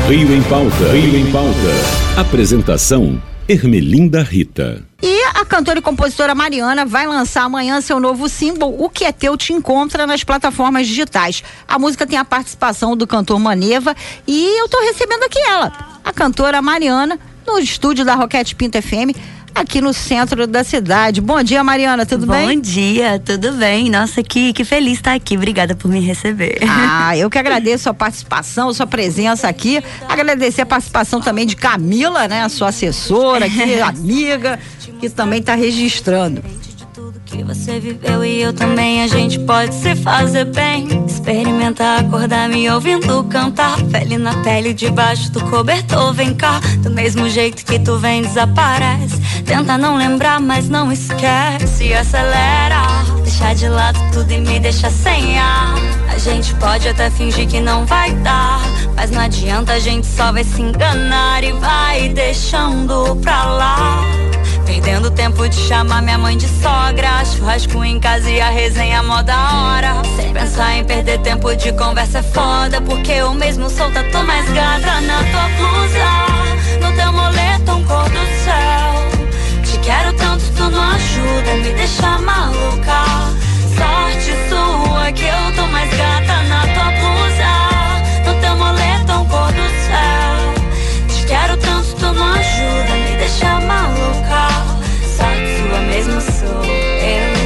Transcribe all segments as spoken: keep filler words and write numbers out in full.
Rio em Pauta. Rio em Pauta. Apresentação: Ermelinda Rita. E a cantora e compositora Mariana vai lançar amanhã seu novo single, O Que É Teu Te Encontra, nas plataformas digitais. A música tem a participação do cantor Maneva e eu tô recebendo aqui ela, a cantora Mariana, no estúdio da Roquete Pinto F M, aqui no centro da cidade. Bom dia, Mariana, tudo Bom bem? Bom dia, tudo bem? Nossa, que, que feliz estar aqui. Obrigada por me receber. Ah, eu que agradeço a participação, a sua presença aqui. Agradecer a participação também de Camila, né? A sua assessora aqui, amiga, que também está registrando. Que você viveu e eu também, a gente pode se fazer bem. Experimentar, acordar me ouvindo cantar. Pele na pele, debaixo do cobertor, vem cá. Do mesmo jeito que tu vem, desaparece. Tenta não lembrar, mas não esquece. Acelera, deixa de lado tudo e me deixa sem ar. A gente pode até fingir que não vai dar, mas não adianta, a gente só vai se enganar e vai deixando pra lá. Perdendo tempo de chamar minha mãe de sogra. Churrasco em casa e a resenha mó da hora. Sem pensar em perder tempo de conversa é foda, porque eu mesmo solta tô mais gata. Na tua blusa, no teu moletom cor do céu. Te quero tanto, tu não ajuda, me deixa maluca. Sorte sua que eu tô mais gata. Na tua blusa, no teu moletom cor do céu. Te quero tanto, tu não ajuda, me deixa maluca. Sorte sua mesmo sou eu.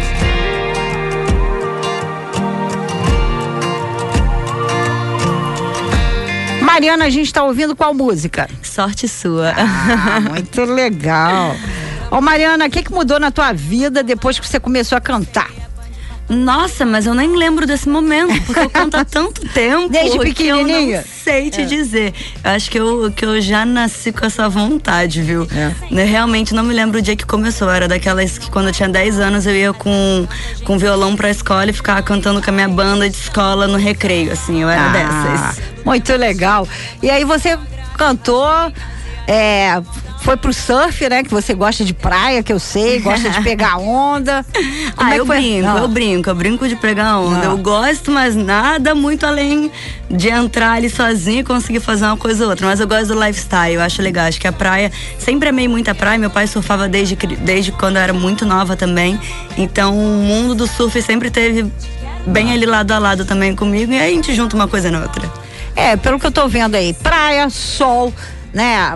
Mariana, a gente está ouvindo qual música? Sorte sua. Ah, muito legal. Ô Mariana, o que que mudou na tua vida depois que você começou a cantar? Nossa, mas eu nem lembro desse momento, porque eu canto há tanto tempo. Desde pequenininha? Eu não sei te é. dizer. Eu acho que eu, que eu já nasci com essa vontade, viu? É. Eu realmente não me lembro o dia que começou. Eu era daquelas que quando eu tinha dez anos eu ia com, com violão pra escola e ficava cantando com a minha banda de escola no recreio, assim, eu era ah, dessas. Muito legal. E aí você cantou, é... foi pro surf, né? Que você gosta de praia, que eu sei, gosta de pegar onda. Como ah, é eu foi? brinco, Não. eu brinco, eu brinco de pegar onda. Não. Eu gosto, mas nada muito além de entrar ali sozinha e conseguir fazer uma coisa ou outra. Mas eu gosto do lifestyle, eu acho legal. Acho que a praia, sempre amei muito a praia. Meu pai surfava desde, desde quando eu era muito nova também. Então o mundo do surf sempre teve bem ali lado a lado também comigo. E aí a gente junta uma coisa na outra. É, pelo que eu tô vendo aí, praia, sol, né,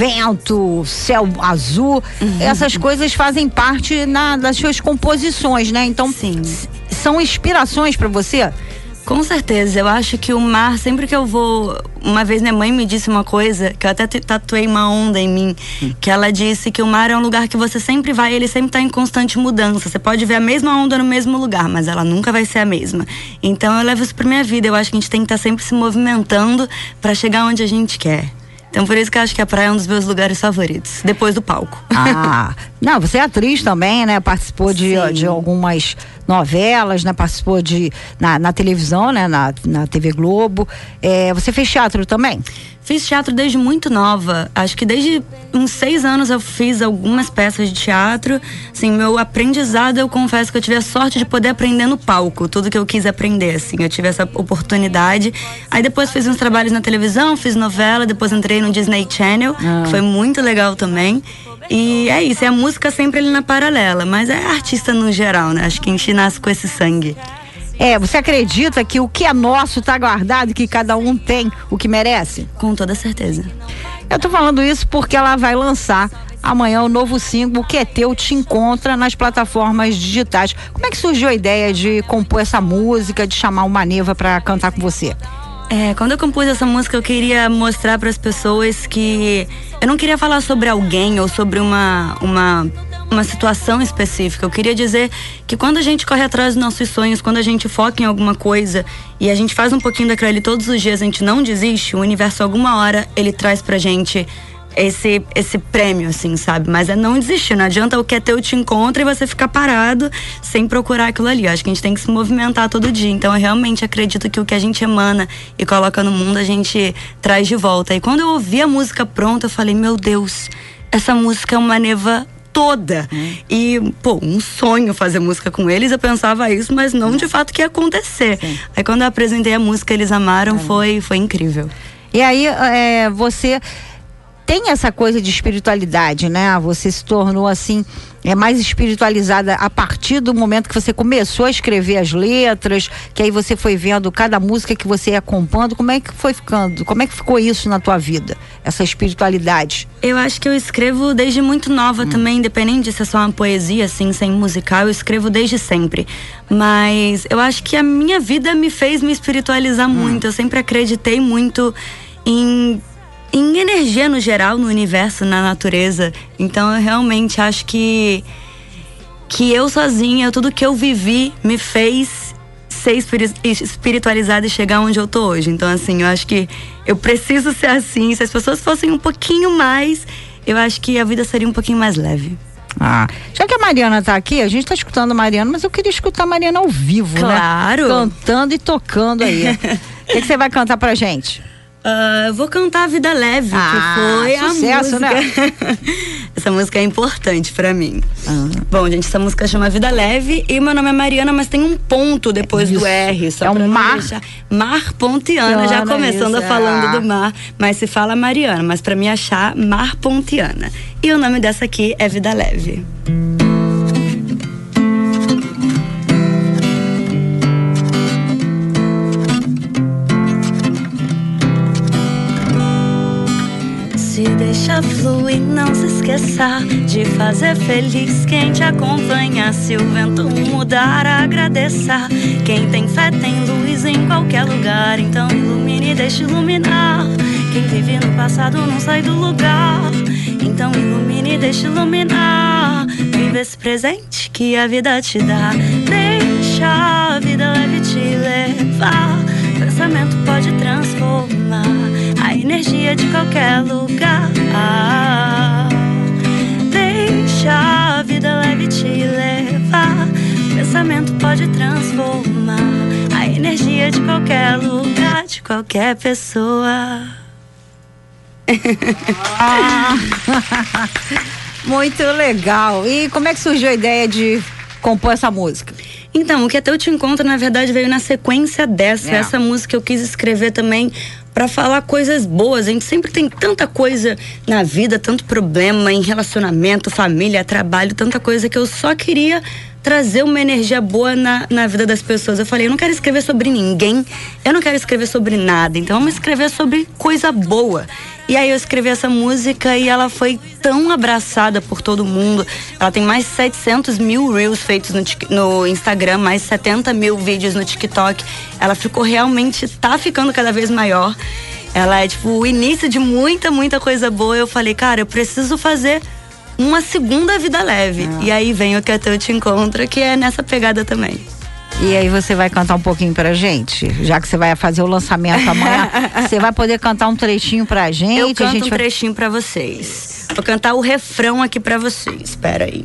vento, céu azul, uhum. Essas coisas fazem parte na, das suas composições, né? Então, sim, são inspirações para você? Com certeza, eu acho que o mar, sempre que eu vou... Uma vez minha mãe me disse uma coisa, que eu até tatuei uma onda em mim, hum. que ela disse que o mar é um lugar que você sempre vai, ele sempre tá em constante mudança. Você pode ver a mesma onda no mesmo lugar, mas ela nunca vai ser a mesma. Então eu levo isso pra minha vida, eu acho que a gente tem que estar tá sempre se movimentando para chegar onde a gente quer. Então por isso que eu acho que a praia é um dos meus lugares favoritos, depois do palco. Ah, não, você é atriz também, né? Participou de, de algumas novelas, né? Participou de, na, na televisão, né? Na, na T V Globo. É, você fez teatro também? Fiz teatro desde muito nova. Acho que desde uns seis anos eu fiz algumas peças de teatro. Assim, meu aprendizado, eu confesso que eu tive a sorte de poder aprender no palco. Tudo que eu quis aprender, assim. Eu tive essa oportunidade. Aí depois fiz uns trabalhos na televisão, fiz novela, depois entrei no Disney Channel, ah. que foi muito legal também. E é isso, é a música sempre ali na paralela. Mas é artista no geral, né? Acho que a gente nasce com esse sangue. É, você acredita que o que é nosso tá guardado e que cada um tem o que merece? Com toda certeza. Eu tô falando isso porque ela vai lançar amanhã o novo single, O Que É Teu Te Encontra, nas plataformas digitais. Como é que surgiu a ideia de compor essa música, de chamar o Maneva pra cantar com você? É, quando eu compus essa música eu queria mostrar para as pessoas que eu não queria falar sobre alguém ou sobre uma, uma, uma situação específica. Eu queria dizer que quando a gente corre atrás dos nossos sonhos, quando a gente foca em alguma coisa e a gente faz um pouquinho daquilo ali todos os dias, a gente não desiste, o universo alguma hora ele traz pra gente esse, esse prêmio, assim, sabe? Mas é não desistir, não adianta o que é teu te encontra e você ficar parado sem procurar aquilo ali. Eu acho que a gente tem que se movimentar todo dia. Então eu realmente acredito que o que a gente emana e coloca no mundo, a gente traz de volta. E quando eu ouvi a música pronta, eu falei, meu Deus, essa música é uma Maneva toda. Hum. E, pô, um sonho fazer música com eles, eu pensava isso, mas não de fato que ia acontecer. Sim. Aí quando eu apresentei a música, eles amaram, é. foi, foi incrível. E aí, é, você tem essa coisa de espiritualidade, né? Você se tornou assim, é mais espiritualizada a partir do momento que você começou a escrever as letras, que aí você foi vendo cada música que você ia compondo. Como é que foi ficando? Como é que ficou isso na tua vida? Essa espiritualidade? Eu acho que eu escrevo desde muito nova hum. também, independente se é só uma poesia, assim, sem musical, eu escrevo desde sempre. Mas eu acho que a minha vida me fez me espiritualizar hum. muito. Eu sempre acreditei muito em, em energia no geral, no universo, na natureza. Então eu realmente acho que, que eu sozinha, tudo que eu vivi me fez ser espiritualizada e chegar onde eu tô hoje. Então assim, eu acho que eu preciso ser assim. Se as pessoas fossem um pouquinho mais, eu acho que a vida seria um pouquinho mais leve. Ah, já que a Mariana tá aqui, a gente tá escutando a Mariana, mas eu queria escutar a Mariana ao vivo, claro. Né? Cantando e tocando aí. O que, que você vai cantar pra gente? Uh, eu vou cantar Vida Leve, ah, que foi sucesso, a música. Né? Essa música é importante pra mim. Ah. Bom, gente, essa música chama Vida Leve e meu nome é Mariana, mas tem um ponto depois isso. do R. Só é um mar. Deixar. Mar Pontiana, já começando isso, falando é. do mar, mas se fala Mariana, mas pra me achar, Mar Pontiana. E o nome dessa aqui é Vida Leve. Se deixa fluir, não se esqueça de fazer feliz quem te acompanha. Se o vento mudar, agradeça. Quem tem fé tem luz em qualquer lugar, então ilumine e deixe iluminar. Quem vive no passado não sai do lugar, então ilumine e deixe iluminar. Vive esse presente que a vida te dá. Deixa a vida leve te levar. Pensamento pode transformar a energia de qualquer lugar. Deixa a vida leve te levar. Pensamento pode transformar a energia de qualquer lugar, de qualquer pessoa. Ah, muito legal. E como é que surgiu a ideia de compor essa música? Então, o Que Até Eu Te Encontro, na verdade, veio na sequência dessa. É. Essa música eu quis escrever também pra falar coisas boas. A gente sempre tem tanta coisa na vida, tanto problema em relacionamento, família, trabalho, tanta coisa que eu só queria trazer uma energia boa na, na vida das pessoas. Eu falei, eu não quero escrever sobre ninguém, eu não quero escrever sobre nada, então vamos escrever sobre coisa boa. E aí eu escrevi essa música e ela foi tão abraçada por todo mundo. Ela tem mais de setecentos mil reels feitos no, no Instagram, mais setenta mil vídeos no TikTok. Ela ficou realmente, tá ficando cada vez maior. Ela é tipo o início de muita, muita coisa boa. Eu falei, cara, eu preciso fazer uma segunda Vida Leve. Ah. E aí vem o Que Até Eu Te Encontro, que é nessa pegada também. E aí você vai cantar um pouquinho pra gente? Já que você vai fazer o lançamento amanhã, você vai poder cantar um trechinho pra gente? Eu canto a gente um vai... trechinho pra vocês. Vou cantar o refrão aqui pra vocês. Espera aí.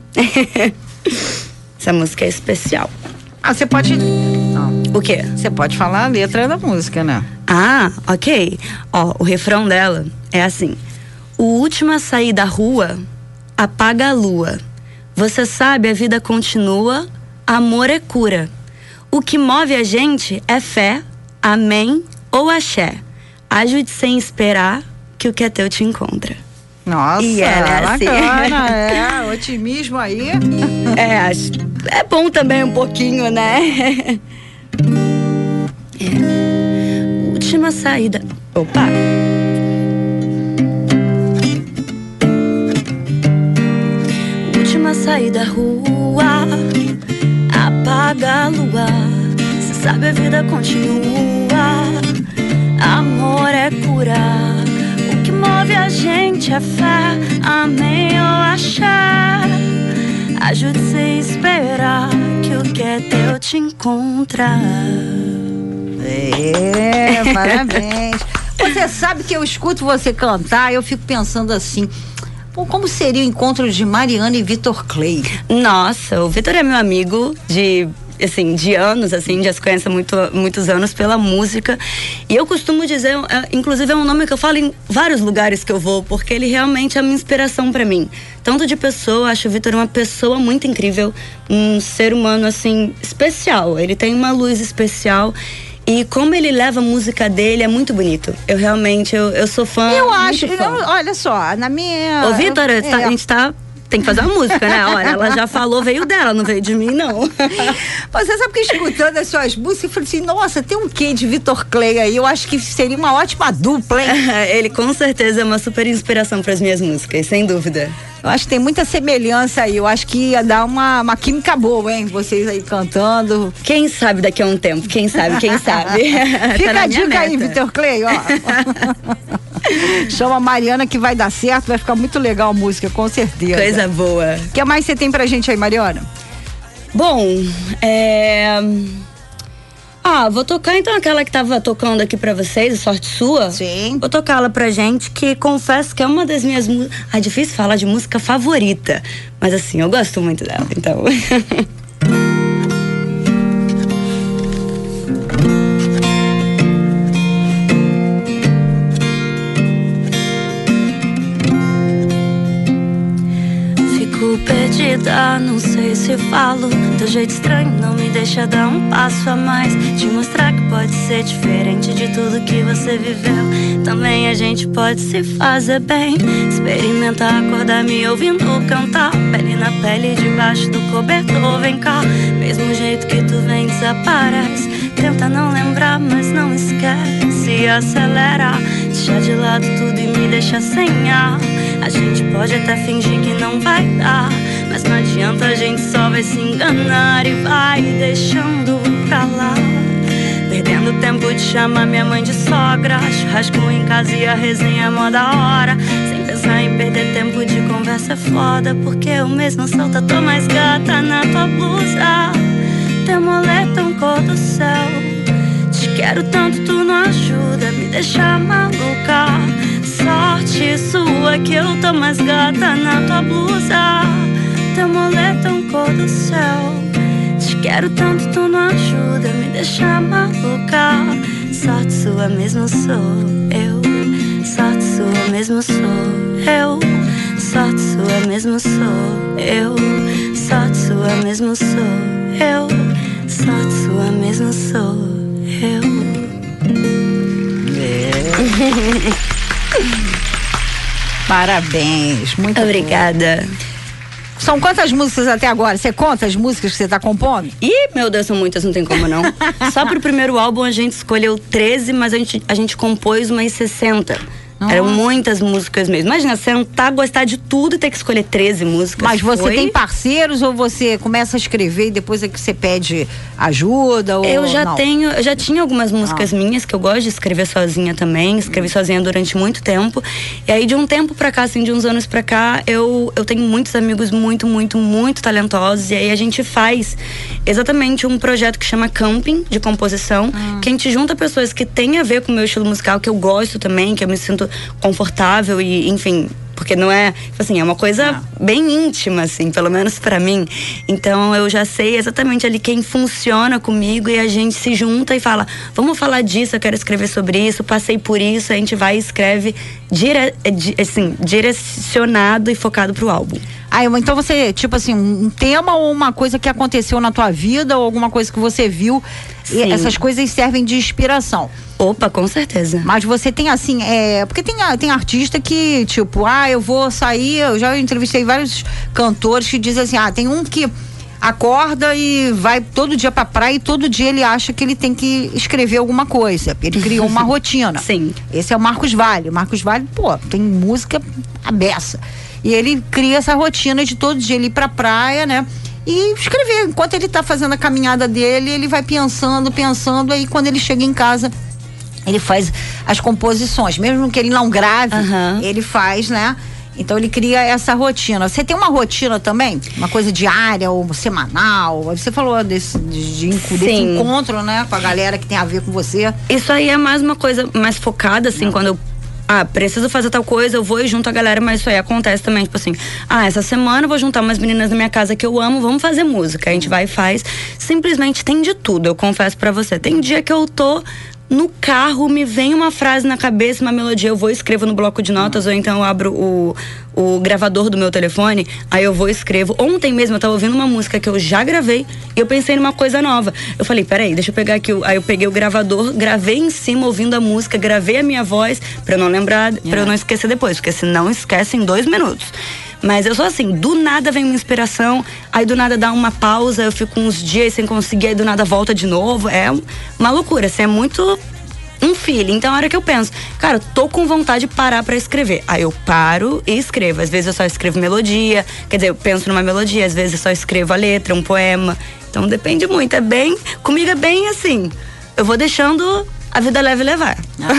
Essa música é especial. Ah, você pode... Não. O quê? Você pode falar a letra da música, né? Ah, ok. Ó, o refrão dela é assim: o último a sair da rua apaga a lua. Você sabe, a vida continua, amor é cura. O que move a gente é fé, amém ou axé. Ajude sem esperar que o que é teu te encontra. Nossa, e ela é assim. Bacana, é, otimismo aí. É, acho, é bom também um pouquinho, né? É. Última saída. Opa! Última saída da rua, apaga a lua. Cê sabe, a vida continua, amor é cura. O que move a gente é fé, amém ou axé. Ajude-se a esperar que o que é teu te encontra. É, parabéns. Você sabe que eu escuto você cantar e eu fico pensando assim, pô, como seria o encontro de Mariana e Vitor Clay? Nossa, o Vitor é meu amigo de, assim, de anos, assim, já se conhece há muito, muitos anos pela música. E eu costumo dizer, inclusive é um nome que eu falo em vários lugares que eu vou, porque ele realmente é uma inspiração pra mim. Tanto de pessoa, acho o Vitor uma pessoa muito incrível, um ser humano, assim, especial. Ele tem uma luz especial. E como ele leva a música dele é muito bonito. Eu realmente, eu, eu sou fã. Eu acho, fã. Eu, olha só, na minha... Ô, Vitor, é. a gente tá... Tem que fazer uma música, né? Olha, ela já falou, veio dela, não veio de mim, não. Você sabe que escutando as suas músicas, eu falei assim, nossa, tem um quê de Vitor Clay aí, eu acho que seria uma ótima dupla, hein? Ele com certeza é uma super inspiração para as minhas músicas, sem dúvida. Eu acho que tem muita semelhança aí, eu acho que ia dar uma, uma química boa, hein? Vocês aí cantando. Quem sabe daqui a um tempo, quem sabe, quem sabe. Fica tá a dica meta. aí, Vitor Clay, ó. Chama a Mariana que vai dar certo, vai ficar muito legal a música, com certeza. Coisa boa. O que mais você tem pra gente aí, Mariana? Bom, é... Ah, vou tocar então aquela que tava tocando aqui pra vocês, Sorte Sua. Sim. Vou tocar ela pra gente, que confesso que é uma das minhas músicas... Ah, é difícil falar de música favorita, mas assim, eu gosto muito dela, então... Perdida, não sei se falo. Teu jeito estranho não me deixa dar um passo a mais. Te mostrar que pode ser diferente de tudo que você viveu. Também a gente pode se fazer bem. Experimentar, acordar me ouvindo cantar. Pele na pele, debaixo do cobertor. Vem cá, mesmo jeito que tu vem, desaparece. Tenta não lembrar, mas não esquece. Acelera, deixa de lado tudo e me deixa sem ar. A gente pode até fingir que não vai dar, mas não adianta, a gente só vai se enganar e vai deixando pra lá. Perdendo tempo de chamar minha mãe de sogra. Churrasco em casa e a resenha mó da hora. Sem pensar em perder tempo de conversa é foda, porque eu mesmo solta, tô mais gata na tua blusa. Teu moletom cor do céu. Te quero tanto, tu não ajuda, me deixa maluca. Sorte sua que eu tô mais gata na tua blusa. Teu moletom cor do céu. Te quero tanto, tu não ajuda, me deixa maluca. Sorte sua mesmo sou eu. Sorte sua mesmo sou eu. Sorte sua mesmo sou eu. Sorte sua mesmo sou eu. Sorte sua mesmo sou eu. É. Parabéns, muito obrigada. Bom. São quantas músicas até agora? Você conta as músicas que você tá compondo? Ih, meu Deus, são muitas, não tem como não. Só pro primeiro álbum a gente escolheu treze, mas a gente, a gente compôs umas sessenta. Nossa. Eram muitas músicas mesmo. Imagina, sentar, gostar de tudo e ter que escolher treze músicas. Mas você Foi... tem parceiros ou você começa a escrever e depois é que você pede ajuda? Ou... Eu já não? tenho, eu já tinha algumas músicas não. minhas que eu gosto de escrever sozinha também. Escrevi hum. sozinha durante muito tempo. E aí de um tempo pra cá, assim, de uns anos pra cá, eu, eu tenho muitos amigos muito, muito, muito talentosos. E aí a gente faz exatamente um projeto que chama Camping, de composição. Hum. Que a gente junta pessoas que têm a ver com o meu estilo musical, que eu gosto também, que eu me sinto confortável e, enfim, porque não é, assim, é uma coisa não. bem íntima, assim, pelo menos pra mim. Então eu já sei exatamente ali quem funciona comigo e a gente se junta e fala, vamos falar disso, eu quero escrever sobre isso, passei por isso, a gente vai e escreve dire, assim, direcionado e focado pro álbum. Ah, então você, tipo assim, um tema ou uma coisa que aconteceu na tua vida ou alguma coisa que você viu, e essas coisas servem de inspiração. Opa, com certeza. Mas você tem assim, é, porque tem, tem artista que, tipo, ah, eu vou sair, eu já entrevistei vários cantores que dizem assim, ah, tem um que acorda e vai todo dia pra praia e todo dia ele acha que ele tem que escrever alguma coisa. Ele criou uma rotina. Sim. Esse é o Marcos Valle. O Marcos Valle, pô, tem música à beça. E ele cria essa rotina de todo dia ele ir pra praia, né? E escrever. Enquanto ele tá fazendo a caminhada dele, ele vai pensando, pensando, aí quando ele chega em casa, ele faz as composições. Mesmo que ele não grave, uhum. ele faz, né? Então ele cria essa rotina. Você tem uma rotina também? Uma coisa diária ou semanal? Você falou desse, de, de, desse encontro, né? Com a galera que tem a ver com você. Isso aí é mais uma coisa mais focada, assim, não. quando eu ah, preciso fazer tal coisa, eu vou e junto a galera, mas isso aí acontece também, tipo assim, ah, essa semana eu vou juntar umas meninas na minha casa que eu amo, vamos fazer música. A gente vai e faz. Simplesmente tem de tudo, eu confesso pra você. Tem dia que eu tô no carro me vem uma frase na cabeça, uma melodia, eu vou e escrevo no bloco de notas, ou então eu abro o, o gravador do meu telefone, aí eu vou e escrevo. Ontem mesmo eu tava ouvindo uma música que eu já gravei e eu pensei numa coisa nova. Eu falei, peraí, deixa eu pegar aqui, aí eu peguei o gravador, gravei em cima ouvindo a música, gravei a minha voz pra eu não lembrar, yeah. pra eu não esquecer depois, porque senão esquece em dois minutos. Mas eu sou assim, do nada vem uma inspiração, aí do nada dá uma pausa, eu fico uns dias sem conseguir, aí do nada volta de novo. É uma loucura, assim, é muito um feeling. Então a hora que eu penso, cara, tô com vontade de parar pra escrever, aí eu paro e escrevo. Às vezes eu só escrevo melodia, quer dizer, eu penso numa melodia, às vezes eu só escrevo a letra, um poema. Então depende muito, é bem, comigo é bem assim, eu vou deixando a vida leve levar.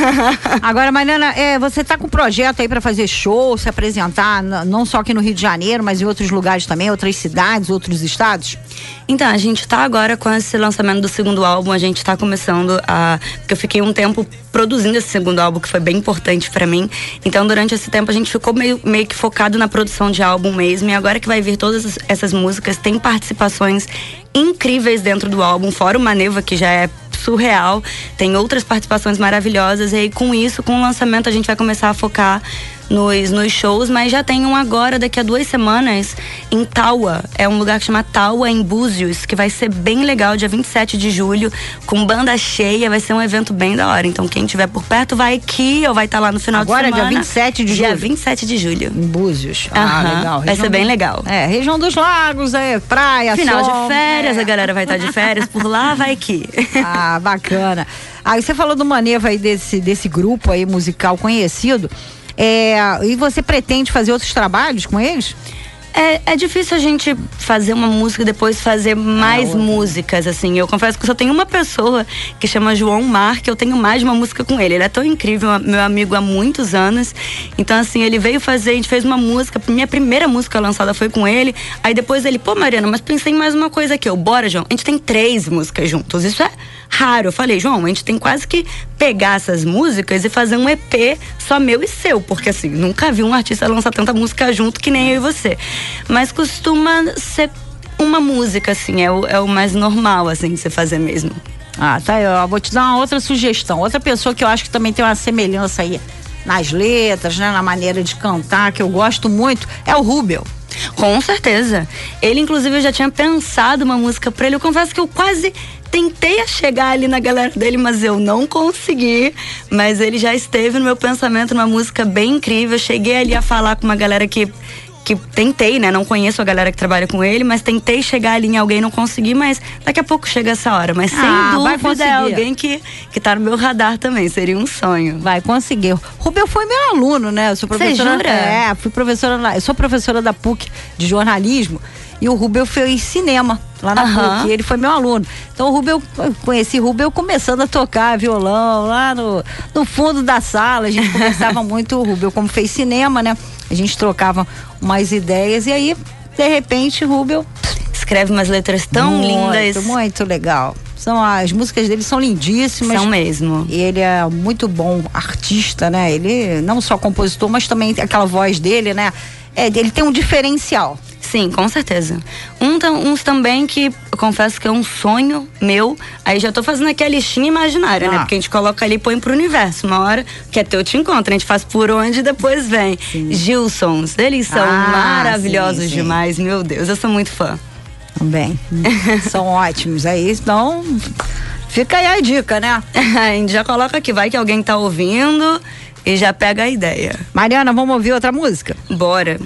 Agora, Mariana, é, você tá com um projeto aí pra fazer show, se apresentar, não só aqui no Rio de Janeiro, mas em outros lugares também, outras cidades, outros estados? Então, a gente tá agora com esse lançamento do segundo álbum, a gente tá começando a... Porque eu fiquei um tempo produzindo esse segundo álbum, que foi bem importante pra mim. Então, durante esse tempo, a gente ficou meio, meio que focado na produção de álbum mesmo. E agora que vai vir todas essas músicas, tem participações incríveis dentro do álbum, fora o Maneva, que já é surreal, tem outras participações maravilhosas, e aí com isso, com o lançamento, a gente vai começar a focar nos, nos shows, mas já tem um agora, daqui a duas semanas, em Taua, é um lugar que chama Taua, em Búzios, que vai ser bem legal, dia vinte e sete de julho, com banda cheia, vai ser um evento bem da hora, então quem estiver por perto vai aqui, ou vai estar tá lá no final agora, de semana. Agora, dia vinte e sete de julho? Dia vinte e sete de julho. Em Búzios. Ah, uhum, legal. Vai ser bem do... legal. É, região dos lagos, é, praia, final sol, de férias, é. A galera vai estar tá de férias, por lá vai que. Ah, bacana. Aí você falou do Maneva aí, desse, desse grupo aí musical conhecido, é, e você pretende fazer outros trabalhos com eles? É, é difícil a gente fazer uma música e depois fazer mais é, músicas, assim. Eu confesso que só tenho uma pessoa que chama João Mar, que eu tenho mais de uma música com ele. Ele é tão incrível, meu amigo há muitos anos. Então, assim, ele veio fazer, a gente fez uma música, minha primeira música lançada foi com ele. Aí depois ele, pô, Mariana, mas pensei em mais uma coisa aqui. Eu, bora, João. A gente tem três músicas juntos. Isso é raro. Eu falei, João, a gente tem quase que pegar essas músicas e fazer um E P só meu e seu. Porque, assim, nunca vi um artista lançar tanta música junto que nem eu e você. Mas costuma ser uma música, assim, é o, é o mais normal, assim, de você fazer mesmo. Ah, tá, eu vou te dar uma outra sugestão. Outra pessoa que eu acho que também tem uma semelhança aí nas letras, né, na maneira de cantar, que eu gosto muito, é o Rubel. Com certeza. Ele, inclusive, eu já tinha pensado uma música pra ele. Eu confesso que eu quase tentei chegar ali na galera dele, mas eu não consegui. Mas ele já esteve no meu pensamento numa música bem incrível. Eu cheguei ali a falar com uma galera que... que tentei, né? Não conheço a galera que trabalha com ele, mas tentei chegar ali em alguém, não consegui, mas daqui a pouco chega essa hora. Mas sem ah, dúvida é alguém que, que tá no meu radar também, seria um sonho. Vai conseguir. Rubel foi meu aluno, né? Eu sou professora. Você jura? É, fui professora, eu sou professora da P U C de jornalismo, e o Rubel fez cinema lá na uhum. P U C, e ele foi meu aluno. Então o Rubel, eu conheci o Rubel começando a tocar violão lá no, no fundo da sala, a gente conversava muito, o Rubel como fez cinema, né? A gente trocava umas ideias e aí, de repente, Rubel escreve umas letras tão muito, lindas. Muito, muito legal. São, as músicas dele são lindíssimas. São mesmo. E ele é muito bom artista, né? Ele não só compositor, mas também aquela voz dele, né? É, ele tem um diferencial. Sim, com certeza. Um, uns também que eu confesso que é um sonho meu. Aí já tô fazendo aqui a listinha imaginária, ah. né? Porque a gente coloca ali e põe pro universo. Uma hora que é teu te encontra, a gente faz por onde e depois vem. Sim. Gilsons, eles são ah, sim, maravilhosos sim. demais, meu Deus, eu sou muito fã. Também. São ótimos. Aí, então, fica aí a dica, né? A gente já coloca aqui, vai que alguém tá ouvindo e já pega a ideia. Mariana, vamos ouvir outra música? Bora.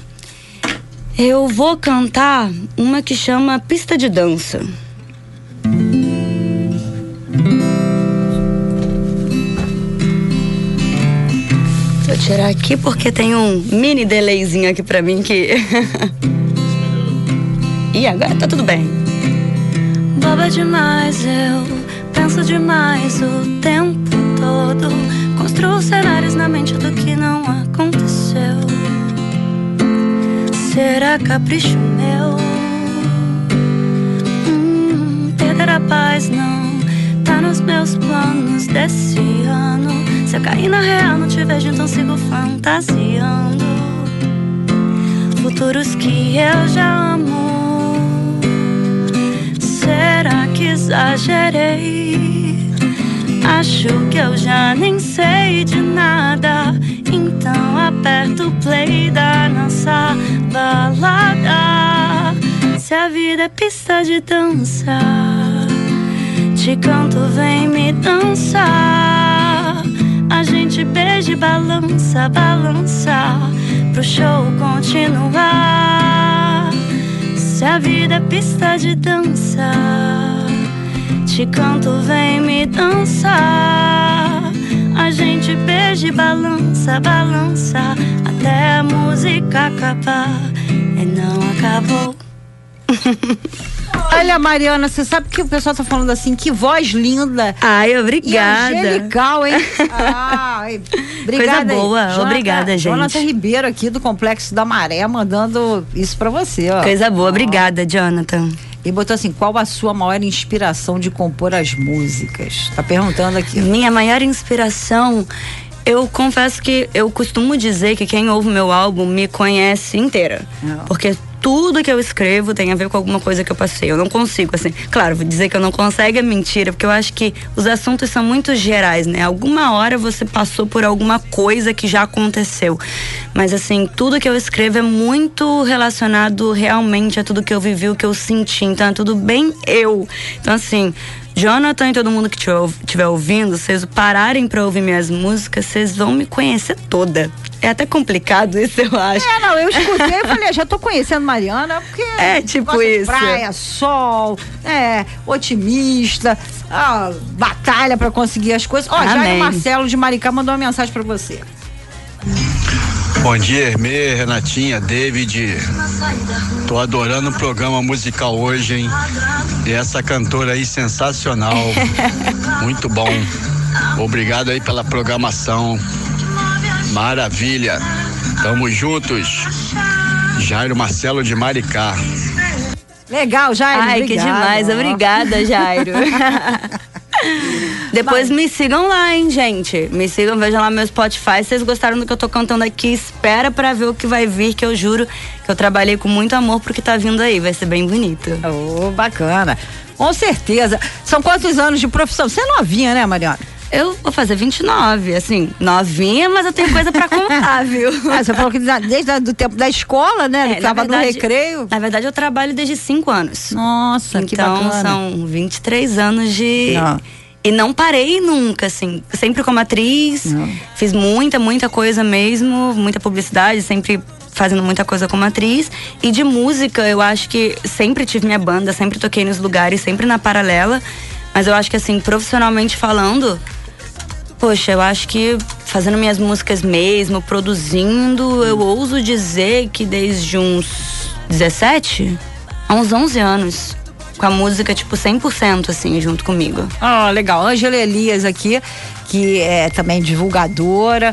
Eu vou cantar uma que chama Pista de Dança. Vou tirar aqui porque tem um mini delayzinho aqui pra mim que... E agora tá tudo bem. Boba demais, eu penso demais o tempo todo. Construo cenários na mente do que não aconteceu. Será capricho meu? Hum, perder a paz não tá nos meus planos desse ano. Se eu cair na real não te vejo, então sigo fantasiando futuros que eu já amo. Será que exagerei? Acho que eu já nem sei de nada, então aperta o play da nossa balada. Se a vida é pista de dança, te canto, vem me dançar. A gente beija e balança, balança, pro show continuar. Se a vida é pista de dança, te canto, vem me dançar. A gente beija e balança, balança, até a música acabar. E não acabou. Olha, Mariana, você sabe que o pessoal tá falando assim, que voz linda. Ai, obrigada. E angelical, hein? Ai, obrigada. Coisa boa, Jonathan, obrigada, gente. Jonathan Ribeiro aqui do Complexo da Maré, mandando isso pra você, ó. Coisa boa, obrigada, Jonathan. E botou assim, qual a sua maior inspiração de compor as músicas? Tá perguntando aqui. Minha maior inspiração, eu confesso que eu costumo dizer que quem ouve meu álbum me conhece inteira. Não. Porque tudo que eu escrevo tem a ver com alguma coisa que eu passei. Eu não consigo, assim. Claro, vou dizer que eu não consigo é mentira, porque eu acho que os assuntos são muito gerais, né? Alguma hora você passou por alguma coisa que já aconteceu. Mas, assim, tudo que eu escrevo é muito relacionado realmente a tudo que eu vivi, o que eu senti. Então, é tudo bem eu. Então, assim, Jonathan e todo mundo que estiver ouvindo, vocês pararem pra ouvir minhas músicas, vocês vão me conhecer toda. É até complicado isso, eu acho. É, não, eu escutei e falei, já tô conhecendo Mariana, porque... É, tipo isso. Praia, sol, é, otimista, ó, batalha pra conseguir as coisas. Ó, Jair Marcelo de Maricá mandou uma mensagem pra você. Bom dia, Hermê, Renatinha, David. Tô adorando o programa musical hoje, hein? E essa cantora aí sensacional. Muito bom. Obrigado aí pela programação. Maravilha. Tamo juntos. Jairo Marcelo de Maricá. Legal, Jairo. Ai, obrigado. Que demais. Obrigada, Jairo. Depois me sigam lá, hein, gente. Me sigam, vejam lá meu Spotify. Se vocês gostaram do que eu tô cantando aqui, espera pra ver o que vai vir, que eu juro que eu trabalhei com muito amor pro que tá vindo aí. Vai ser bem bonito. Oh, bacana. Com certeza. São quantos anos de profissão? Você é novinha, né, Mariana? Eu vou fazer vinte e nove, assim, novinha, mas eu tenho coisa pra contar, viu? Ah, você falou que desde o tempo da escola, né? É, tava verdade, no recreio. Na verdade, eu trabalho desde cinco anos. Nossa, então, que bacana. Então, são vinte e três anos de... Não. E não parei nunca, assim, sempre como atriz, não. Fiz muita, muita coisa mesmo, muita publicidade, sempre fazendo muita coisa como atriz. E de música, eu acho que sempre tive minha banda, sempre toquei nos lugares, sempre na paralela. Mas eu acho que, assim, profissionalmente falando... Poxa, eu acho que fazendo minhas músicas mesmo, produzindo, eu ouso dizer que desde uns dezessete a uns onze anos, com a música tipo cem por cento assim, junto comigo. Ah, legal. Ângela Elias aqui, que é também divulgadora,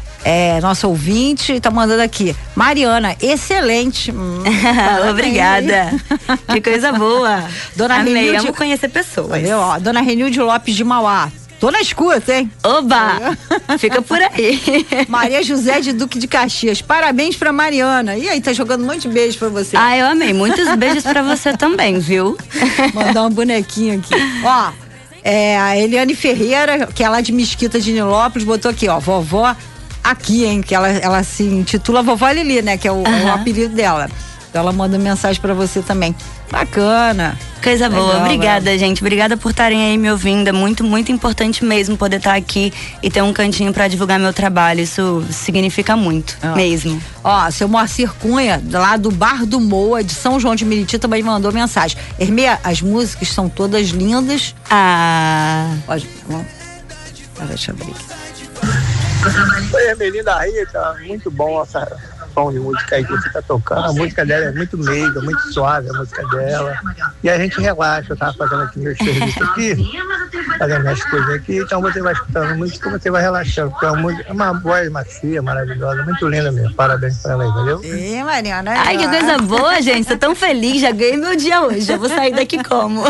é nossa ouvinte, tá mandando aqui. Mariana, excelente. Hum, Obrigada. Que coisa boa. Dona Amei, Renilde... amo conhecer pessoas. Valeu, ó. Dona Renilde Lopes de Mauá. Tô na escuta, hein? Oba! Fica por aí. Maria José de Duque de Caxias. Parabéns pra Mariana. E aí, tá jogando um monte de beijos pra você. Ah, eu amei. Muitos beijos pra você também, viu? Mandar um bonequinho aqui. Ó, é, a Eliane Ferreira, que é lá de Mesquita de Nilópolis, botou aqui, ó, vovó aqui, hein? Que ela, ela se intitula Vovó Lili, né? Que é o, uhum. o apelido dela. Então ela manda mensagem pra você também. Bacana. Coisa boa. Legal, obrigada, né? gente. Obrigada por estarem aí me ouvindo. É muito, muito importante mesmo poder estar aqui e ter um cantinho pra divulgar meu trabalho. Isso significa muito, ah. mesmo. Ó, seu Moacir Cunha, lá do Bar do Moa, de São João de Meriti, também mandou mensagem. Hermê, as músicas são todas lindas. Ah. Pode, vamos. Deixa eu abrir aqui. Oi, Hermelinda Rita, muito bom essa som de música aí que você tá tocando. A música dela é muito meiga, muito suave a música dela. E a gente relaxa, eu tava fazendo aqui meus serviços aqui, fazendo minhas coisas aqui, então você vai escutando música, você vai relaxando, porque é uma, é uma voz macia, maravilhosa, muito linda mesmo. Parabéns pra ela aí, valeu? Sim, Mariana. Ai, que coisa boa, gente. Tô tão feliz, já ganhei meu dia hoje. Já vou sair daqui como?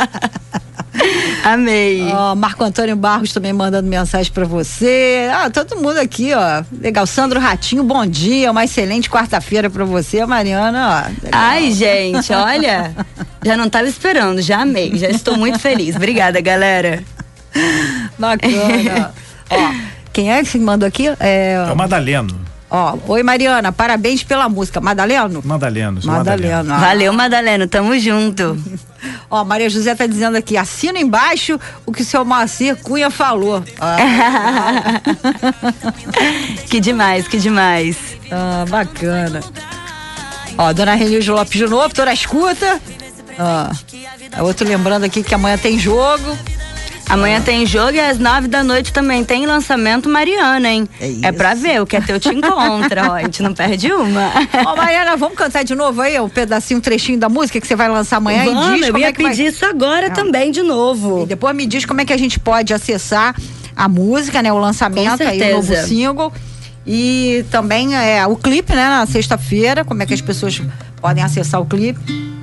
Amei. Ó, Marco Antônio Barros também mandando mensagem pra você. Ah, todo mundo aqui, ó. Legal. Sandro Ratinho, bom dia. Uma excelente quarta-feira pra você, Mariana. Ó, ai, gente, olha. Já não tava esperando, já amei. Já estou muito feliz. Obrigada, galera. Bacana. Ó, quem é que mandou aqui? É, é o Madaleno. Ó, oi Mariana, parabéns pela música. Madaleno? Madaleno. Madaleno. Madaleno. Ah. Valeu, Madaleno, tamo junto. Ó, Maria José tá dizendo aqui, assina embaixo o que o seu Moacir Cunha falou. Ah, que demais, que demais. Ah, bacana. Ó, dona Renilde Lopes de novo, toda escuta. Ó, a outro lembrando aqui que amanhã tem jogo. Amanhã tem jogo e às nove da noite também tem lançamento Mariana, hein? É, é pra ver, o que é teu te encontra, ó, a gente não perde uma. Ó, Mariana, vamos cantar de novo aí, um pedacinho, um trechinho da música que você vai lançar amanhã? Vamos, e diz eu como ia é que pedir vai... isso agora não. também de novo. E depois me diz como é que a gente pode acessar a música, né, o lançamento, aí o novo single. E também é, o clipe, né, na sexta-feira, como é que as pessoas podem acessar o clipe.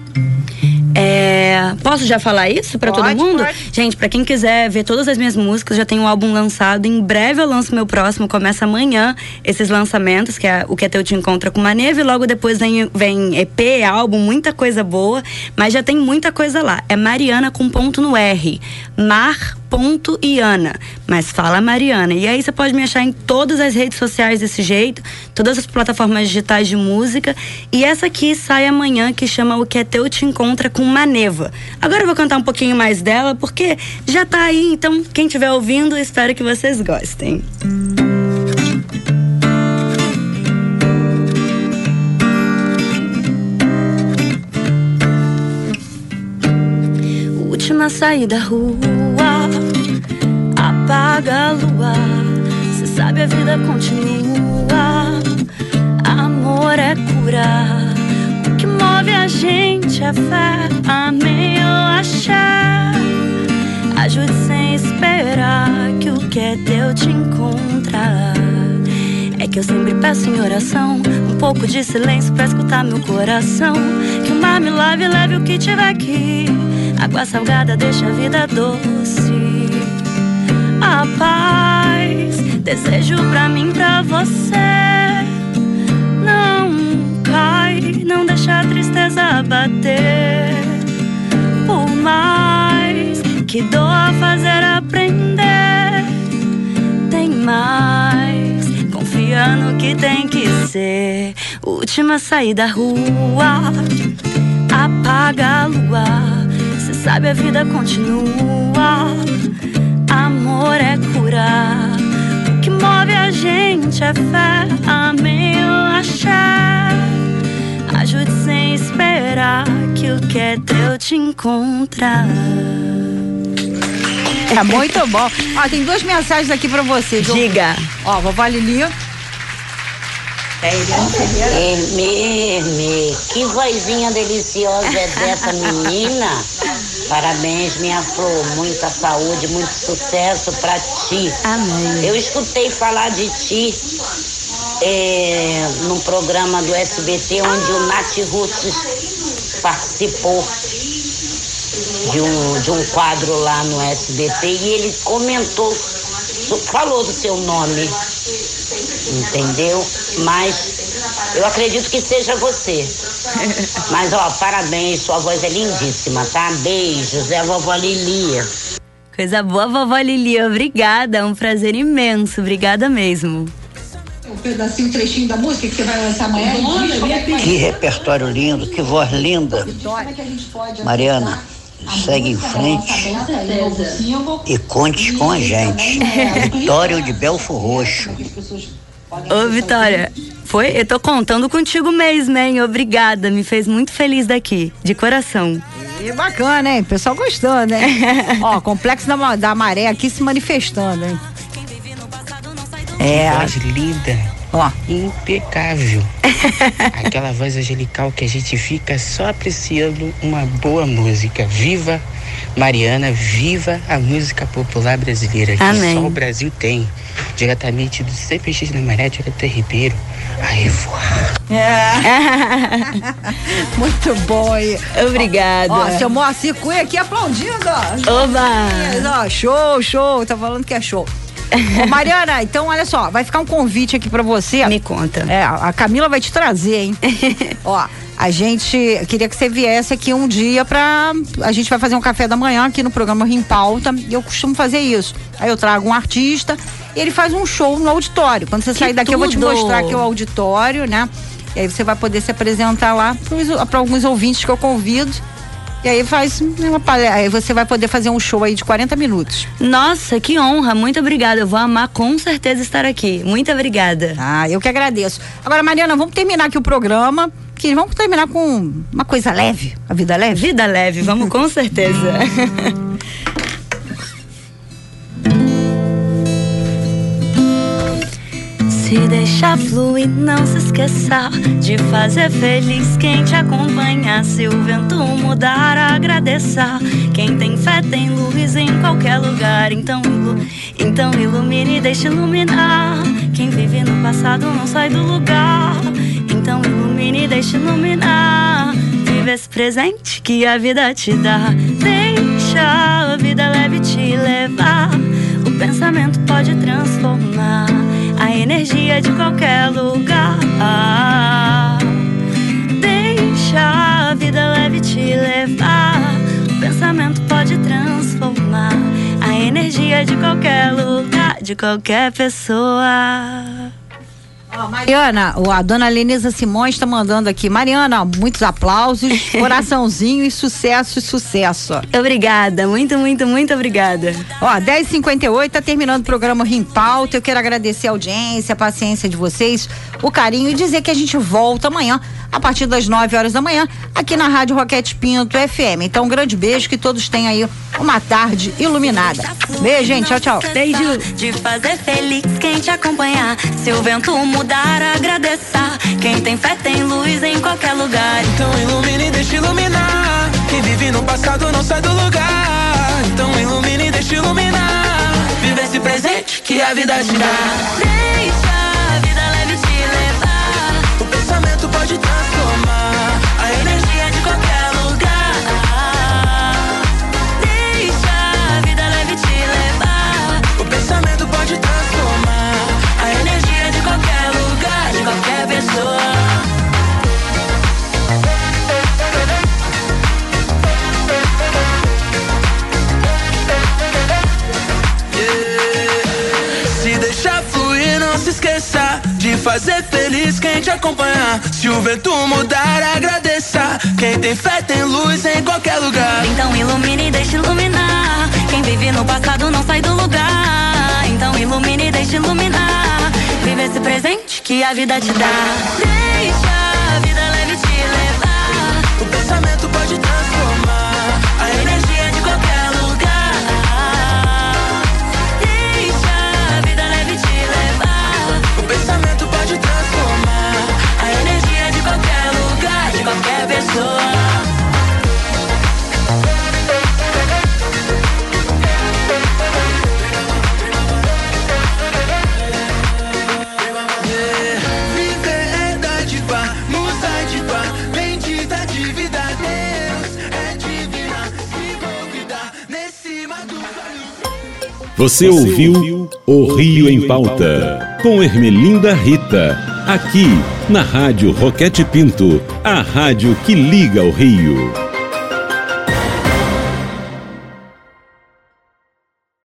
É, posso já falar isso pra pode, todo mundo? Pode. Gente, pra quem quiser ver todas as minhas músicas, já tem um álbum lançado. Em breve eu lanço meu próximo, começa amanhã esses lançamentos, que é o que é teu te encontra com Maneva, e logo depois vem, vem E P, álbum, muita coisa boa, mas já tem muita coisa lá. É Mariana com ponto no R. Mar ponto Iana, mas fala Mariana. E aí você pode me achar em todas as redes sociais desse jeito, todas as plataformas digitais de música. E essa aqui sai amanhã, que chama O Que É Teu Te Encontra com Maneva. Agora eu vou cantar um pouquinho mais dela, porque já tá aí, então quem estiver ouvindo, espero que vocês gostem. Última saída da rua, apaga a lua, cê sabe a vida continua, amor é cura, o que move a gente é fé, amém ou axé, ajude sem esperar que o que é teu te encontra. É que eu sempre peço em oração um pouco de silêncio pra escutar meu coração, que o mar me lave e leve o que tiver aqui, água salgada deixa a vida doce. A paz, desejo pra mim, pra você. Não cai, não deixa a tristeza bater. Por mais que doa fazer aprender, tem mais, confia no que tem que ser. Última saída da rua, apaga a lua, cê sabe a vida continua, amor é cura, o que move a gente é fé, amém ou axé, ajude sem esperar que o que é teu te encontra. É muito bom. Ó, tem duas mensagens aqui pra você. Diga. Ó, vovó Lili. É Hermê, Hermê, que vozinha deliciosa é dessa menina? Parabéns, minha flor, muita saúde, muito sucesso pra ti. Amém. Eu escutei falar de ti é, num programa do S B T onde o Nath Roots participou de um, de um quadro lá no S B T e ele comentou, falou do seu nome, entendeu? Mas eu acredito que seja você. Mas ó, parabéns, sua voz é lindíssima, tá? Beijos, é a vovó Lili. Coisa boa, vovó Lili, obrigada, é um prazer imenso, obrigada mesmo. Um pedacinho, um trechinho da música que você vai lançar amanhã. Que repertório lindo, que voz linda. Mariana, segue em frente e conte com a gente. Vitória de Belfor Roxo. Ô, Vitória, foi? Eu tô contando contigo mesmo, hein? Obrigada, me fez muito feliz daqui, de coração. E bacana, hein? Pessoal gostando, hein? Ó, Complexo da, da Maré aqui se manifestando, hein? É. Voz linda. Ó. Impecável. Aquela voz angelical que a gente fica só apreciando uma boa música. Viva Mariana, viva a música popular brasileira, que Amém. Só o Brasil tem. Diretamente do C P X da Maré, direto Ribeiro, a revoar. É. Muito bom aí. Obrigada. Ó, seu Moacir Cunha aqui aplaudindo, ó. Oba! Ó, show, show. Tá falando que é show. Ô, Mariana, então olha só, vai ficar um convite aqui pra você. Me conta. É, a Camila vai te trazer, hein? Ó, a gente queria que você viesse aqui um dia pra... A gente vai fazer um café da manhã aqui no programa Rim Pauta, e eu costumo fazer isso. Aí eu trago um artista e ele faz um show no auditório. Quando você Que sair daqui, tudo. eu vou te mostrar aqui o auditório, né? E aí você vai poder se apresentar lá para alguns ouvintes que eu convido. E aí faz uma palestra, aí você vai poder fazer um show aí de quarenta minutos. Nossa, que honra, muito obrigada. Eu vou amar com certeza estar aqui. Muito obrigada. Ah, eu que agradeço. Agora, Mariana, vamos terminar aqui o programa, que vamos terminar com uma coisa leve, a vida leve? Vida leve, vamos com certeza. Se deixar fluir, não se esqueça de fazer feliz quem te acompanha. Se o vento mudar, agradeça. Quem tem fé tem luz em qualquer lugar. Então, ilu então ilumine e deixe iluminar. Quem vive no passado não sai do lugar. Então ilumine e deixe iluminar. Vive esse presente que a vida te dá. Deixa a vida leve te levar. O pensamento pode transformar a energia de qualquer lugar. Deixa a vida leve te levar. O pensamento pode transformar a energia de qualquer lugar, de qualquer pessoa. Oh, Mariana, a dona Lenisa Simões está mandando aqui. Mariana, muitos aplausos, coraçãozinho e sucesso e sucesso. Obrigada, muito, muito, muito obrigada. Ó, dez e cinquenta e oito, tá terminando o programa Rim Pauta. Eu quero agradecer a audiência, a paciência de vocês, o carinho e dizer que a gente volta amanhã, a partir das nove horas da manhã, aqui na Rádio Roquete Pinto F M. Então, um grande beijo, que todos tenham aí uma tarde iluminada. Beijo, gente, tchau, tchau. Beijo. De fazer feliz quem te acompanhar. Se o vento mudar, agradeça. Quem tem fé tem luz em qualquer lugar. Então ilumine e deixa iluminar. Quem vive no passado não sai do lugar. Então ilumine e deixa iluminar. Vive esse presente que a vida te dá. Deixa a vida leve te levar. O pensamento pode transformar a energia de qualquer lugar. Deixa a vida leve te levar. O pensamento pode transformar a energia de qualquer lugar, de qualquer pessoa. Esqueça de fazer feliz quem te acompanhar. Se o vento mudar, agradeça. Quem tem fé tem luz em qualquer lugar. Então ilumine e deixe iluminar. Quem vive no passado não sai do lugar. Então ilumine e deixe iluminar. Vive esse presente que a vida te dá. Deixa a vida leve te levar. O pensamento pode transformar a energia de qualquer lugar. O pensamento pode transformar a energia de qualquer lugar, de qualquer pessoa. Viver é dádiva, musa de tua bendita de vida. Deus é divina, se convidar nesse mato. Você ouviu O Rio em Pauta, com Hermelinda Rita, aqui na Rádio Roquete Pinto, a rádio que liga o Rio.